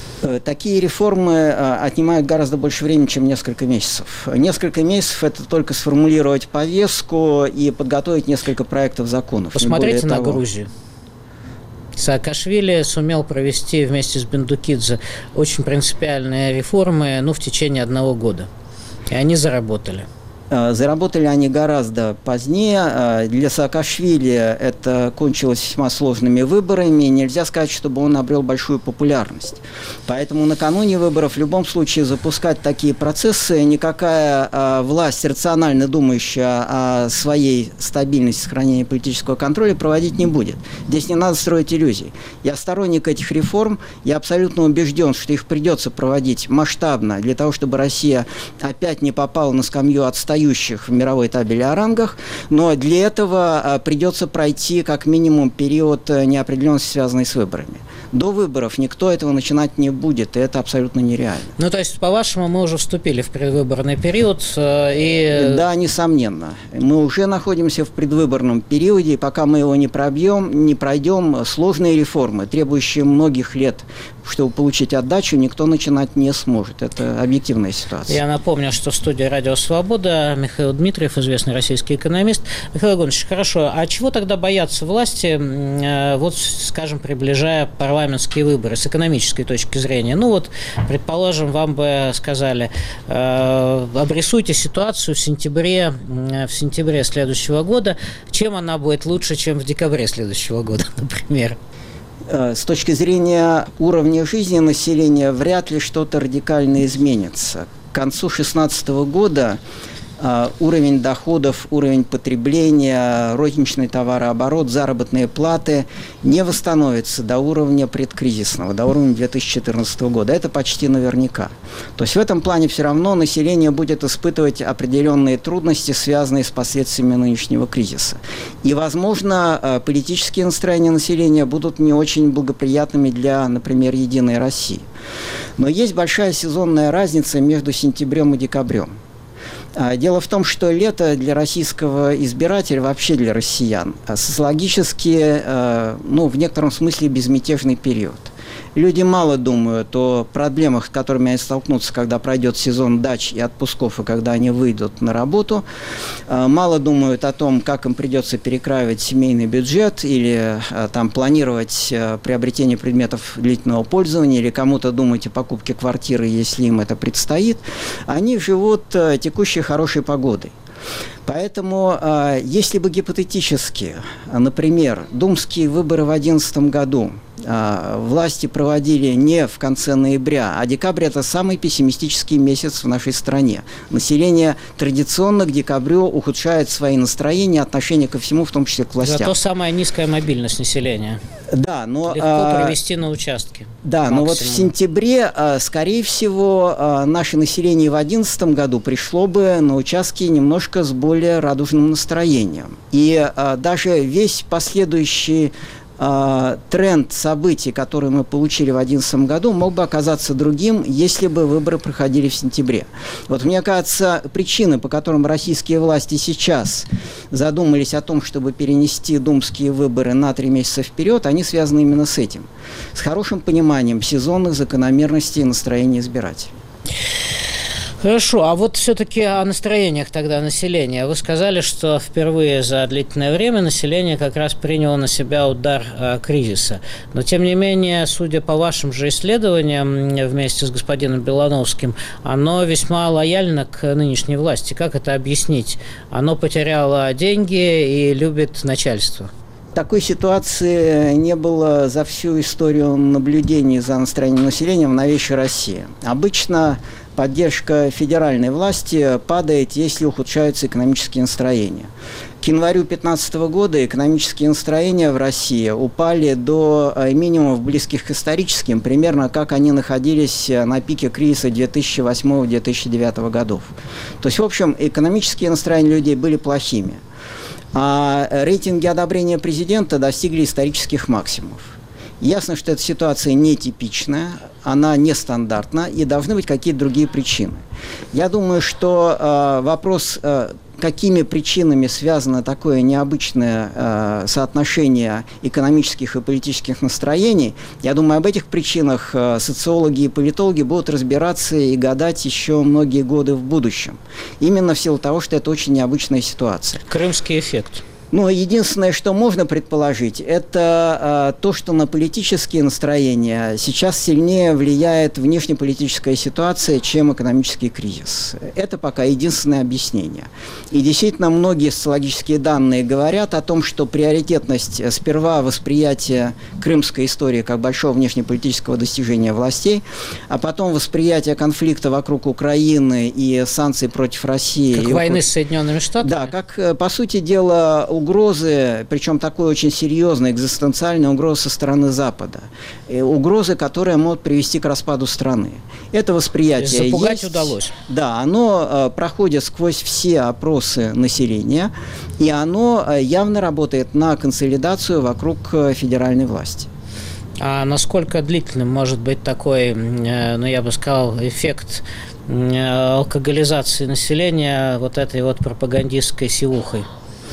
Такие реформы отнимают гораздо больше времени, чем несколько месяцев. Несколько месяцев – это только сформулировать повестку и подготовить несколько проектов законов. Посмотрите на Грузию. Саакашвили сумел провести вместе с Бендукидзе очень принципиальные реформы, ну, в течение одного года. И они заработали. Заработали они гораздо позднее. Для Саакашвили это кончилось весьма сложными выборами. Нельзя сказать, чтобы он обрел большую популярность. Поэтому накануне выборов в любом случае запускать такие процессы никакая власть, рационально думающая о своей стабильности, сохранении политического контроля, проводить не будет. Здесь не надо строить иллюзий. Я сторонник этих реформ. Я абсолютно убежден, что их придется проводить масштабно для того, чтобы Россия опять не попала на скамью отстающих в мировой табели о рангах, но для этого придется пройти как минимум период неопределенности, связанный с выборами. До выборов никто этого начинать не будет, и это абсолютно нереально. Ну, то есть, по-вашему, мы уже вступили в предвыборный период? И... Да, несомненно. Мы уже находимся в предвыборном периоде, и пока мы его не пробьем, не пройдем, сложные реформы, требующие многих лет, чтобы получить отдачу, никто начинать не сможет. Это объективная ситуация. Я напомню, что в студии «Радио Свобода» Михаил Дмитриев, известный российский экономист. Михаил Иванович, хорошо, а чего тогда боятся власти, вот, скажем, приближая парламентские выборы с экономической точки зрения? Ну вот, предположим, вам бы сказали, э, обрисуйте ситуацию в сентябре, в сентябре следующего года. Чем она будет лучше, чем в декабре следующего года, например? С точки зрения уровня жизни населения вряд ли что-то радикально изменится. К концу две тысячи шестнадцатого года уровень доходов, уровень потребления, розничный товарооборот, заработные платы не восстановится до уровня предкризисного, до уровня две тысячи четырнадцатого года. Это почти наверняка. То есть в этом плане все равно население будет испытывать определенные трудности, связанные с последствиями нынешнего кризиса. И, возможно, политические настроения населения будут не очень благоприятными для, например, «Единой России». Но есть большая сезонная разница между сентябрем и декабрем. Дело в том, что лето для российского избирателя, вообще для россиян, социологически, ну, в некотором смысле безмятежный период. Люди мало думают о проблемах, с которыми они столкнутся, когда пройдет сезон дач и отпусков, и когда они выйдут на работу. Мало думают о том, как им придется перекраивать семейный бюджет или там, планировать приобретение предметов длительного пользования, или кому-то думать о покупке квартиры, если им это предстоит. Они живут текущей хорошей погодой. Поэтому, если бы гипотетически, например, думские выборы в две тысячи одиннадцатом году власти проводили не в конце ноября, а декабрь – это самый пессимистический месяц в нашей стране. Население традиционно к декабрю ухудшает свои настроения, отношение ко всему, в том числе к властям. Зато самая низкая мобильность населения. Да, но... Легко а, привести на участки. Да, максимум. Но вот в сентябре, а, скорее всего, а, наше население в две тысячи одиннадцатом году пришло бы на участки немножко с более радужным настроением. И а, даже весь последующий тренд событий, которые мы получили в две тысячи одиннадцатом году, мог бы оказаться другим, если бы выборы проходили в сентябре. Вот мне кажется, причины, по которым российские власти сейчас задумались о том, чтобы перенести думские выборы на три месяца вперед, они связаны именно с этим. С хорошим пониманием сезонных закономерностей и настроения избирателей. Хорошо, а вот все-таки о настроениях тогда населения. Вы сказали, что впервые за длительное время население как раз приняло на себя удар э, кризиса. Но, тем не менее, судя по вашим же исследованиям вместе с господином Белановским, оно весьма лояльно к нынешней власти. Как это объяснить? Оно потеряло деньги и любит начальство. Такой ситуации не было за всю историю наблюдений за настроением населения в новейшей России. Обычно поддержка федеральной власти падает, если ухудшаются экономические настроения. К январю две тысячи пятнадцатого года экономические настроения в России упали до минимумов, близких к историческим, примерно как они находились на пике кризиса две тысячи восьмого — две тысячи девятого годов. То есть, в общем, экономические настроения людей были плохими. А рейтинги одобрения президента достигли исторических максимумов. Ясно, что эта ситуация нетипичная, она нестандартна, и должны быть какие-то другие причины. Я думаю, что э, вопрос, э, какими причинами связано такое необычное э, соотношение экономических и политических настроений, я думаю, об этих причинах э, социологи и политологи будут разбираться и гадать еще многие годы в будущем. Именно в силу того, что это очень необычная ситуация. Крымский эффект. Ну, единственное, что можно предположить, это а, то, что на политические настроения сейчас сильнее влияет внешнеполитическая ситуация, чем экономический кризис. Это пока единственное объяснение. И действительно, многие социологические данные говорят о том, что приоритетность сперва восприятия крымской истории как большого внешнеполитического достижения властей, а потом восприятие конфликта вокруг Украины и санкций против России. Как и войны округ... с Соединенными Штатами? Да, как, по сути дела, угрозы, причем такой очень серьезной, экзистенциальной угрозы со стороны Запада. И угрозы, которые могут привести к распаду страны. Это восприятие запугать есть. Удалось. Да, оно э, проходит сквозь все опросы населения, и оно э, явно работает на консолидацию вокруг э, федеральной власти. А насколько длительным может быть такой, э, ну я бы сказал, эффект э, алкоголизации населения вот этой вот пропагандистской силухой?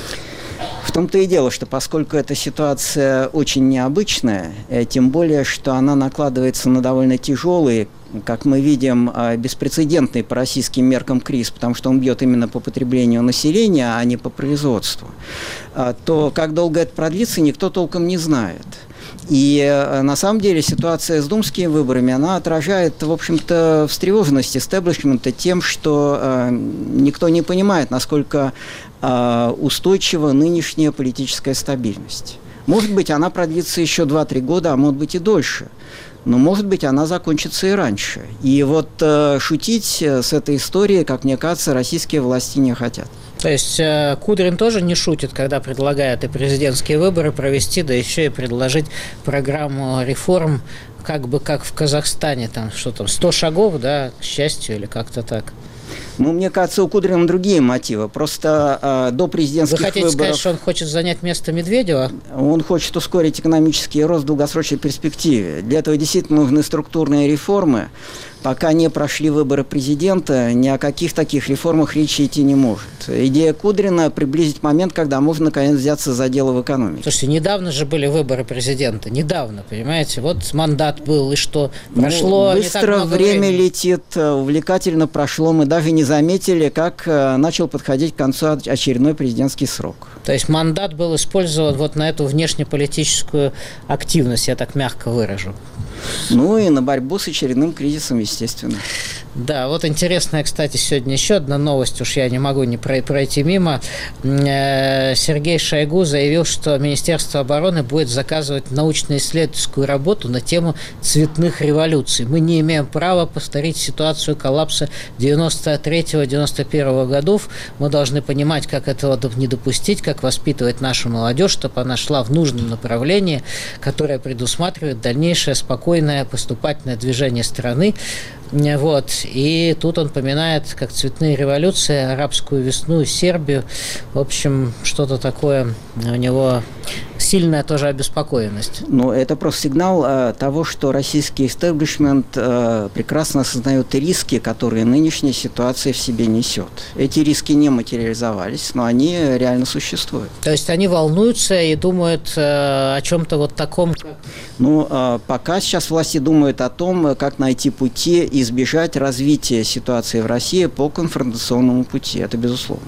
В том-то и дело, что поскольку эта ситуация очень необычная, тем более, что она накладывается на довольно тяжелый, как мы видим, беспрецедентный по российским меркам кризис, потому что он бьет именно по потреблению населения, а не по производству, то как долго это продлится, никто толком не знает. И на самом деле ситуация с думскими выборами, она отражает, в общем-то, встревоженность истеблишмента тем, что э, никто не понимает, насколько э, устойчива нынешняя политическая стабильность. Может быть, она продлится еще два-три года, а может быть и дольше. Но, может быть, она закончится и раньше. И вот э, шутить с этой историей, как мне кажется, российские власти не хотят. То есть э, Кудрин тоже не шутит, когда предлагает и президентские выборы провести, да еще и предложить программу реформ, как бы как в Казахстане, там что там, сто шагов, да, к счастью, или как-то так. Ну, мне кажется, у Кудрина другие мотивы. Просто э, до президентских выборов... Вы хотите выборов, сказать, что он хочет занять место Медведева? Он хочет ускорить экономический рост в долгосрочной перспективе. Для этого действительно нужны структурные реформы. Пока не прошли выборы президента, ни о каких таких реформах речи идти не может. Идея Кудрина – приблизить момент, когда можно наконец взяться за дело в экономике. Слушайте, недавно же были выборы президента. Недавно, понимаете? Вот мандат был, и что? Прошло ну, не так быстро много время времени. летит, увлекательно прошло. Мы даже не заметили, как начал подходить к концу очередной президентский срок. То есть мандат был использован вот на эту внешнеполитическую активность, я так мягко выражу. Ну и на борьбу с очередным кризисом, естественно. Да, вот интересная, кстати, сегодня еще одна новость, уж я не могу не пройти мимо. Сергей Шойгу заявил, что Министерство обороны будет заказывать научно-исследовательскую работу на тему цветных революций. Мы не имеем права повторить ситуацию коллапса девяносто третьего — девяносто первого годов. Мы должны понимать, как этого не допустить, как воспитывать нашу молодежь, чтобы она шла в нужном направлении, которое предусматривает дальнейшее спокойное поступательное движение страны. Вот. И тут он поминает, как цветные революции, арабскую весну, Сербию. В общем, что-то такое у него сильная тоже обеспокоенность. Ну, это просто сигнал э, того, что российский истеблишмент э, прекрасно осознает риски, которые нынешняя ситуация в себе несет. Эти риски не материализовались, но они реально существуют. То есть они волнуются и думают э, о чем-то вот таком? Ну, э, пока сейчас власти думают о том, как найти пути и избежать развития ситуации в России по конфронтационному пути. Это безусловно.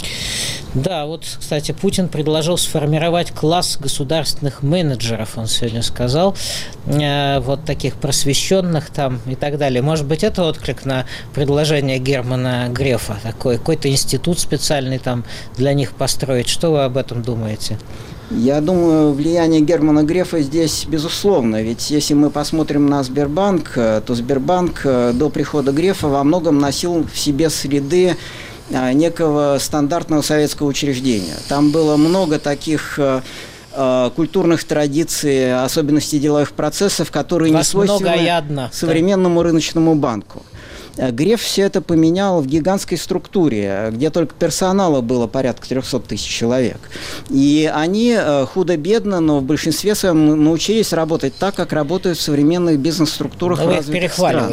Да, вот, кстати, Путин предложил сформировать класс государственных менеджеров, он сегодня сказал, э, вот таких просвещенных там и так далее. Может быть, это отклик на предложение Германа Грефа, такой какой-то институт специальный там для них построить. Что вы об этом думаете? Я думаю, влияние Германа Грефа здесь безусловно. Ведь если мы посмотрим на Сбербанк, то Сбербанк до прихода Грефа во многом носил в себе следы некого стандартного советского учреждения. Там было много таких культурных традиций, особенностей деловых процессов, которые не свойственны современному рыночному банку. Греф все это поменял в гигантской структуре, где только персонала было порядка триста тысяч человек. И они худо-бедно, но в большинстве своем научились работать так, как работают в современных бизнес-структурах в развитых странах.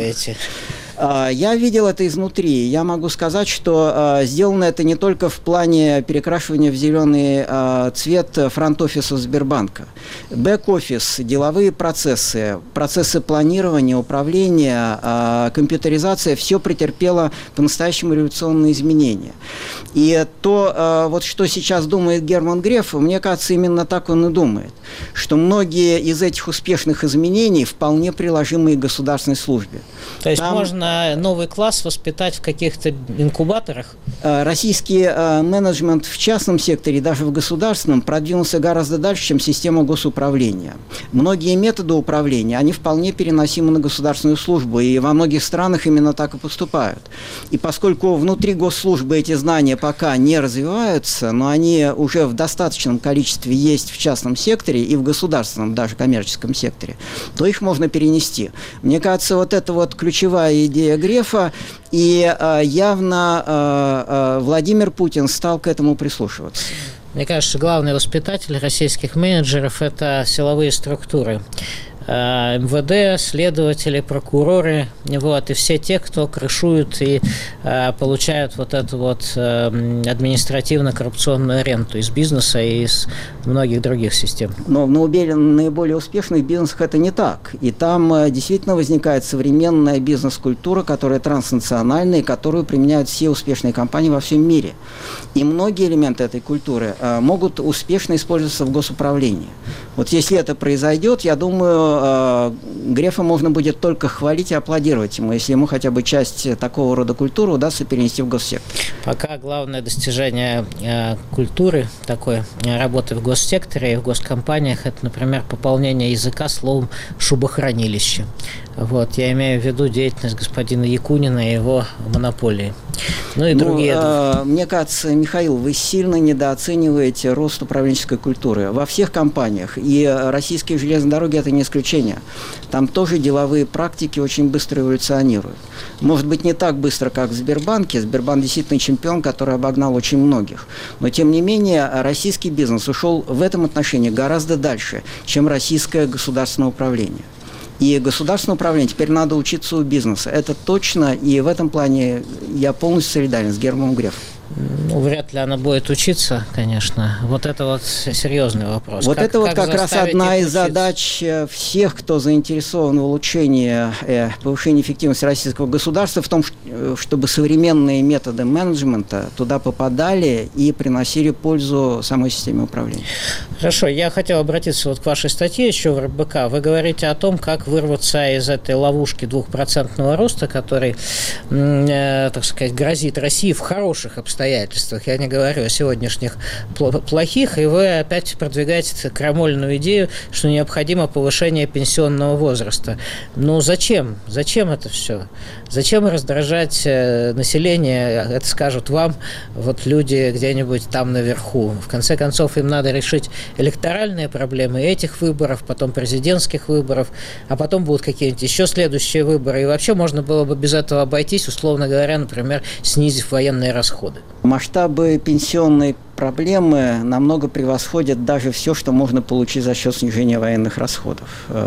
Я видел это изнутри. Я могу сказать, что э, сделано это не только в плане перекрашивания в зеленый э, цвет фронт-офиса Сбербанка. Бэк-офис, деловые процессы, процессы планирования, управления, э, компьютеризация – все претерпело по-настоящему революционные изменения. И то, э, вот что сейчас думает Герман Греф, мне кажется, именно так он и думает, что многие из этих успешных изменений вполне приложимы и государственной службе. То есть Там... можно новый класс воспитать в каких-то инкубаторах? Российский э, менеджмент в частном секторе, даже в государственном, продвинулся гораздо дальше, чем система госуправления. Многие методы управления, они вполне переносимы на государственную службу, и во многих странах именно так и поступают. И поскольку внутри госслужбы эти знания пока не развиваются, но они уже в достаточном количестве есть в частном секторе и в государственном, даже коммерческом секторе, то их можно перенести. Мне кажется, вот это вот ключевая идея Грефа, и э, явно э, э, Владимир Путин стал к этому прислушиваться. Мне кажется, главный воспитатель российских менеджеров – это силовые структуры. эм вэ дэ, следователи, прокуроры, вот, и все те, кто крышуют и э, получают вот эту вот э, административно-коррупционную ренту из бизнеса и из многих других систем. Но в наиболее успешных бизнесах это не так. И там э, действительно возникает современная бизнес-культура, которая транснациональная, и которую применяют все успешные компании во всем мире. И многие элементы этой культуры э, могут успешно использоваться в госуправлении. Вот если это произойдет, я думаю, Грефа можно будет только хвалить и аплодировать ему, если ему хотя бы часть такого рода культуры удастся перенести в госсектор. Пока главное достижение э, культуры такой э, работы в госсекторе и в госкомпаниях, это, например, пополнение языка словом «шубохранилище». Вот, я имею в виду деятельность господина Якунина и его монополии. Ну и другие. Ну, мне кажется, Михаил, вы сильно недооцениваете рост управленческой культуры во всех компаниях. И российские железные дороги – это не исключение. Там тоже деловые практики очень быстро эволюционируют. Может быть, не так быстро, как в Сбербанке. Сбербанк действительно чемпион, который обогнал очень многих. Но, тем не менее, российский бизнес ушел в этом отношении гораздо дальше, чем российское государственное управление. И государственное управление теперь надо учиться у бизнеса. Это точно, и в этом плане я полностью солидарен с Германом Грефом. Ну, вряд ли она будет учиться, конечно. Вот это вот серьезный вопрос. Вот как, это вот как, как раз одна из учиться? задач всех, кто заинтересован в улучшении, э, повышении эффективности российского государства, в том, чтобы современные методы менеджмента туда попадали и приносили пользу самой системе управления. Хорошо, я хотел обратиться вот к вашей статье еще в эр бэ ка. Вы говорите о том, как вырваться из этой ловушки двухпроцентного роста, который, э, так сказать, грозит России в хороших обстоятельствах. обстоятельствах. Я не говорю о сегодняшних плохих, и вы опять продвигаете крамольную идею, что необходимо повышение пенсионного возраста. Ну зачем? Зачем это все? Зачем раздражать население? Это скажут вам вот люди где-нибудь там наверху. В конце концов, им надо решить электоральные проблемы этих выборов, потом президентских выборов, а потом будут какие-нибудь еще следующие выборы. И вообще можно было бы без этого обойтись, условно говоря, например, снизив военные расходы. Масштабы пенсионной проблемы намного превосходят даже все, что можно получить за счет снижения военных расходов.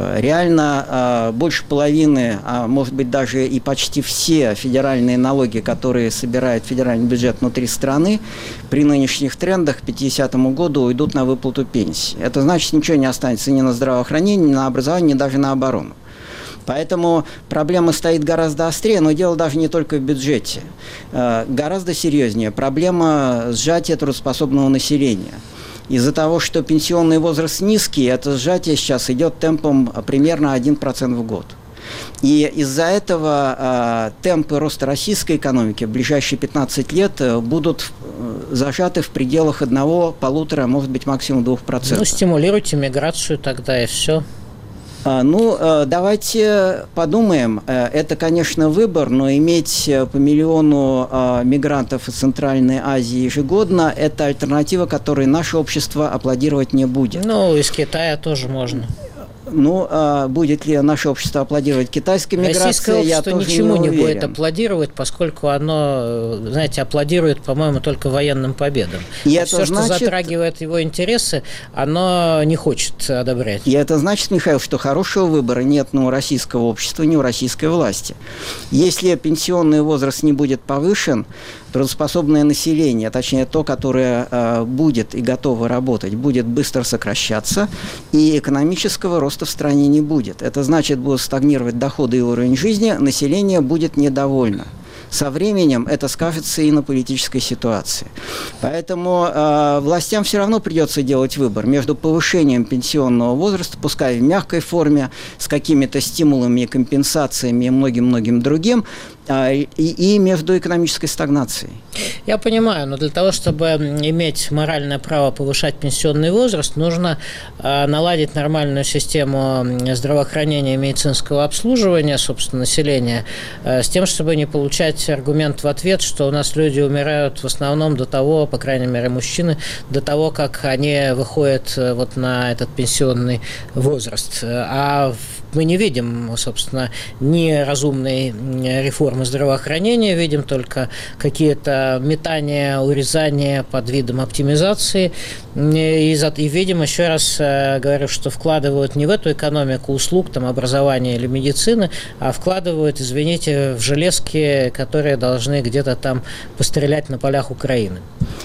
Реально больше половины, а может быть даже и почти все федеральные налоги, которые собирает федеральный бюджет внутри страны, при нынешних трендах к пятидесятому году уйдут на выплату пенсии. Это значит, ничего не останется ни на здравоохранение, ни на образование, ни даже на оборону. Поэтому проблема стоит гораздо острее, но дело даже не только в бюджете. Гораздо серьезнее проблема сжатия трудоспособного населения. Из-за того, что пенсионный возраст низкий, это сжатие сейчас идет темпом примерно один процент в год. И из-за этого э, темпы роста российской экономики в ближайшие пятнадцать лет э, будут э, зажаты в пределах одного-полутора, может быть, максимум двух процентов. Ну, стимулируйте миграцию тогда, и все. Ну, давайте подумаем. Это, конечно, выбор, но иметь по миллиону мигрантов из Центральной Азии ежегодно – это альтернатива, которой наше общество аплодировать не будет. Ну, из Китая тоже можно. Ну, а будет ли наше общество аплодировать китайской миграции, Российское я общество тоже ничему не, не уверен. будет аплодировать, поскольку оно, знаете, аплодирует, по-моему, только военным победам. И а это все, значит... что затрагивает его интересы, оно не хочет одобрять. И это значит, Михаил, что хорошего выбора нет ни у российского общества, ни у российской власти. Если пенсионный возраст не будет повышен, трудоспособное население, точнее то, которое э, будет и готово работать, будет быстро сокращаться, и экономического роста в стране не будет. Это значит, будут стагнировать доходы и уровень жизни, население будет недовольно. Со временем это скажется и на политической ситуации. Поэтому э, властям все равно придется делать выбор между повышением пенсионного возраста, пускай в мягкой форме, с какими-то стимулами и компенсациями и многим-многим другим, э, и, и между экономической стагнацией. Я понимаю, но для того, чтобы иметь моральное право повышать пенсионный возраст, нужно э, наладить нормальную систему здравоохранения и медицинского обслуживания, собственно, населения, э, с тем, чтобы не получать аргумент в ответ, что у нас люди умирают в основном до того, по крайней мере, мужчины, до того, как они выходят вот на этот пенсионный возраст. А мы не видим, собственно, ни разумной реформы здравоохранения, видим только какие-то метания, урезания под видом оптимизации. И, и видим, еще раз говорю, что вкладывают не в эту экономику услуг, там, образования или медицины, а вкладывают, извините, в железки, которые должны где-то там пострелять на полях Украины.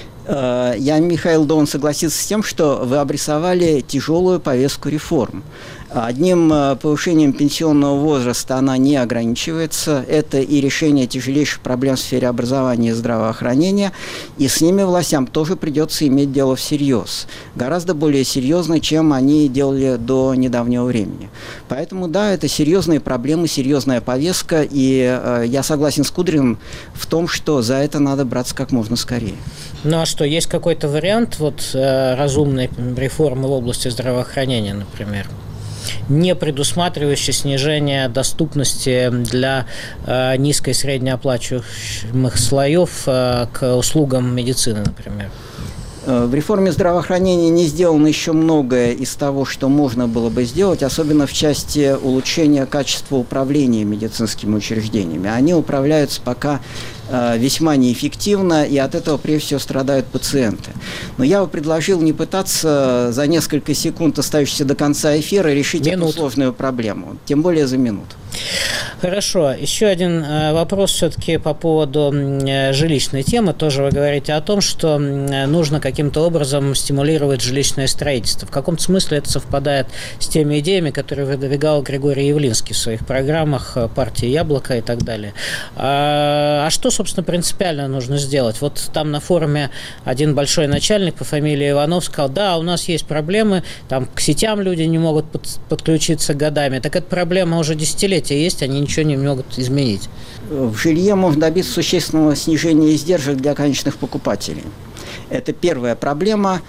Я, Михаил, должен согласиться с тем, что вы обрисовали тяжелую повестку реформ. Одним повышением пенсионного возраста она не ограничивается. Это и решение тяжелейших проблем в сфере образования и здравоохранения. И с ними властям тоже придется иметь дело всерьез. Гораздо более серьезно, чем они делали до недавнего времени. Поэтому, да, это серьезные проблемы, серьезная повестка. И э, я согласен с Кудриным в том, что за это надо браться как можно скорее. Ну а что, есть какой-то вариант вот, э, разумной реформы в области здравоохранения, например? не предусматривающий снижение доступности для э, низко- и среднеоплачиваемых слоев э, к услугам медицины, например? В реформе здравоохранения не сделано еще многое из того, что можно было бы сделать, особенно в части улучшения качества управления медицинскими учреждениями. Они управляются пока весьма неэффективно, и от этого прежде всего страдают пациенты. Но я бы предложил не пытаться за несколько секунд, остающихся до конца эфира, решить Минут. эту сложную проблему, тем более за минуту. Хорошо. Еще один вопрос все-таки по поводу жилищной темы. Тоже вы говорите о том, что нужно каким-то образом стимулировать жилищное строительство. В каком-то смысле это совпадает с теми идеями, которые выдвигал Григорий Явлинский в своих программах партии «Яблоко» и так далее. А, а что, собственно, принципиально нужно сделать? Вот там на форуме один большой начальник по фамилии Иванов сказал: да, у нас есть проблемы, там к сетям люди не могут подключиться годами. Так эта проблема уже десятилетия есть, они ничего не могут изменить. В жилье можно добиться существенного снижения издержек для конечных покупателей. Это первая проблема.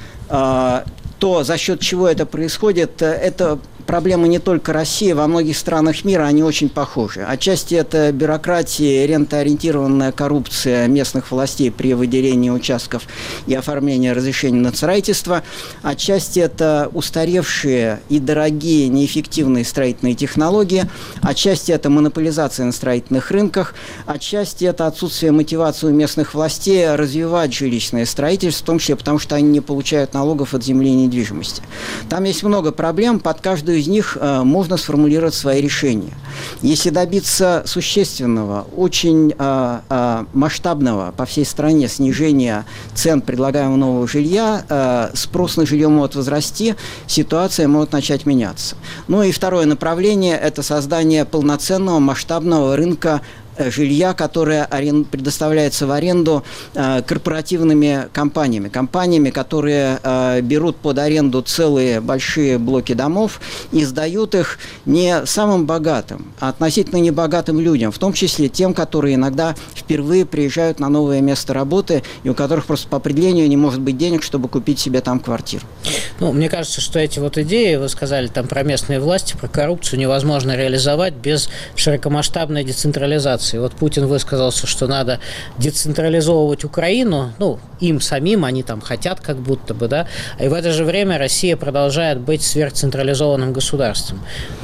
То, за счет чего это происходит, это проблемы не только России, во многих странах мира они очень похожи. Отчасти это бюрократия, рентоориентированная коррупция местных властей при выделении участков и оформлении разрешений на строительство. Отчасти это устаревшие и дорогие, неэффективные строительные технологии. Отчасти это монополизация на строительных рынках. Отчасти это отсутствие мотивации у местных властей развивать жилищное строительство, в том числе потому, что они не получают налогов от земли и недвижимости. Там есть много проблем, под каждую из них э, можно сформулировать свои решения. Если добиться существенного, очень э, э, масштабного по всей стране снижения цен предлагаемого нового жилья, э, спрос на жилье может возрасти, ситуация может начать меняться. Ну и второе направление – это создание полноценного масштабного рынка жилья, которое предоставляется в аренду э, корпоративными компаниями. Компаниями, которые э, берут под аренду целые большие блоки домов и сдают их не самым богатым, а относительно небогатым людям, в том числе тем, которые иногда впервые приезжают на новое место работы и у которых просто по определению не может быть денег, чтобы купить себе там квартиру. Ну, мне кажется, что эти вот идеи, вы сказали там про местные власти, про коррупцию, невозможно реализовать без широкомасштабной децентрализации. Вот Путин высказался, что надо децентрализовывать Украину, ну, им самим, они там хотят как будто бы, да, и в это же время Россия продолжает быть сверхцентрализованным государством.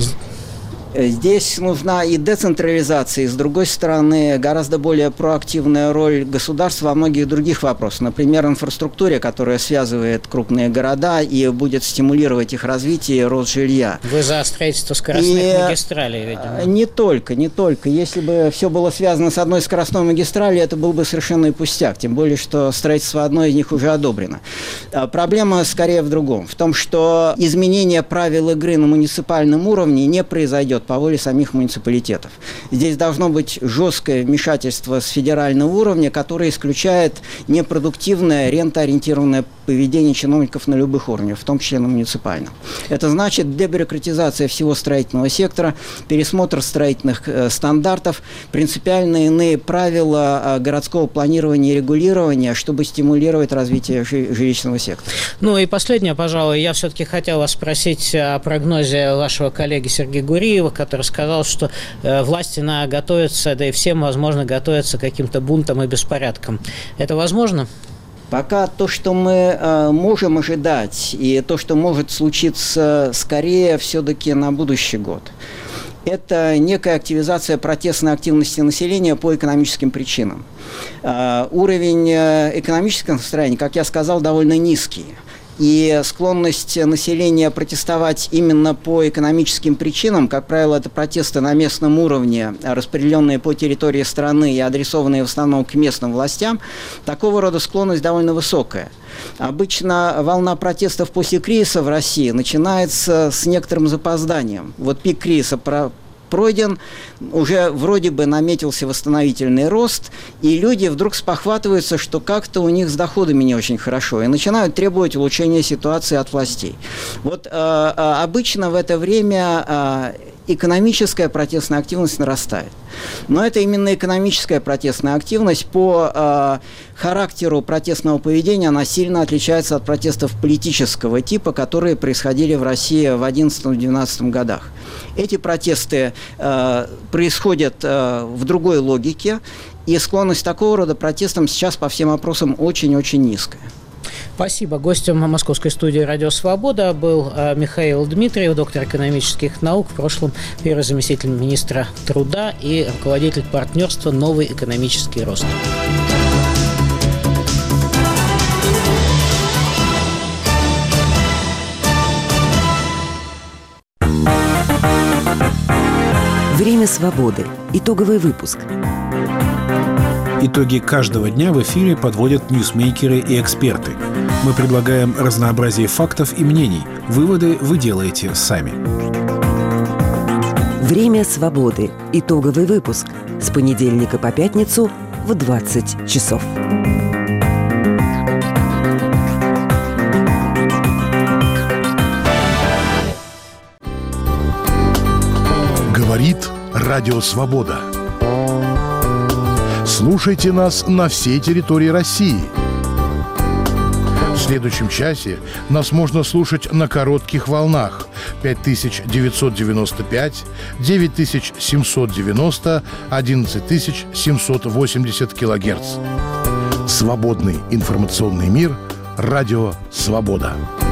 Здесь нужна и децентрализация, и, с другой стороны, гораздо более проактивная роль государства во многих других вопросах. Например, инфраструктуре, которая связывает крупные города и будет стимулировать их развитие и рост жилья. Вы за строительство скоростных и магистралей, видимо. Не только, не только. Если бы все было связано с одной скоростной магистралью, это был бы совершенный пустяк. Тем более, что строительство одной из них уже одобрено. Проблема скорее в другом. В том, что изменение правил игры на муниципальном уровне не произойдет по воле самих муниципалитетов. Здесь должно быть жесткое вмешательство с федерального уровня, которое исключает непродуктивное, рентоориентированное поведение чиновников на любых уровнях, в том числе на муниципальном. Это значит дебюрократизация всего строительного сектора, пересмотр строительных э, стандартов, принципиально иные правила э, городского планирования и регулирования, чтобы стимулировать развитие жи- жилищного сектора. Ну и последнее, пожалуй, я все-таки хотел вас спросить о прогнозе вашего коллеги Сергея Гуриева, который сказал, что э, власти на готовятся, да и всем, возможно, готовятся к каким-то бунтам и беспорядкам. Это возможно? Пока то, что мы э, можем ожидать, и то, что может случиться скорее все-таки на будущий год, это некая активизация протестной активности населения по экономическим причинам. Э, уровень экономического настроения, как я сказал, довольно низкий. И склонность населения протестовать именно по экономическим причинам, как правило, это протесты на местном уровне, распределенные по территории страны и адресованные в основном к местным властям, такого рода склонность довольно высокая. Обычно волна протестов после кризиса в России начинается с некоторым запозданием. Вот пик кризиса про пройден, уже вроде бы наметился восстановительный рост, и люди вдруг спохватываются, что как-то у них с доходами не очень хорошо, и начинают требовать улучшения ситуации от властей. Вот э, э, обычно в это время э, экономическая протестная активность нарастает. Но это именно экономическая протестная активность. По э, характеру протестного поведения она сильно отличается от протестов политического типа, которые происходили в России в одиннадцатом-двенадцатом годах. Эти протесты э, происходят э, в другой логике, и склонность такого рода протестам сейчас по всем опросам очень-очень низкая. Спасибо. Гостем московской студии «Радио Свобода» был Михаил Дмитриев, доктор экономических наук, в прошлом первый заместитель министра труда и руководитель партнерства «Новый экономический рост». Время свободы. Итоговый выпуск. Итоги каждого дня в эфире подводят ньюсмейкеры и эксперты. Мы предлагаем разнообразие фактов и мнений. Выводы вы делаете сами. Время свободы. Итоговый выпуск. С понедельника по пятницу в двадцать часов. Говорит Радио Свобода. Слушайте нас на всей территории России. В следующем часе нас можно слушать на коротких волнах пять тысяч девятьсот девяносто пять, девять тысяч семьсот девяносто, одиннадцать тысяч семьсот восемьдесят килогерц. Свободный информационный мир. Радио Свобода.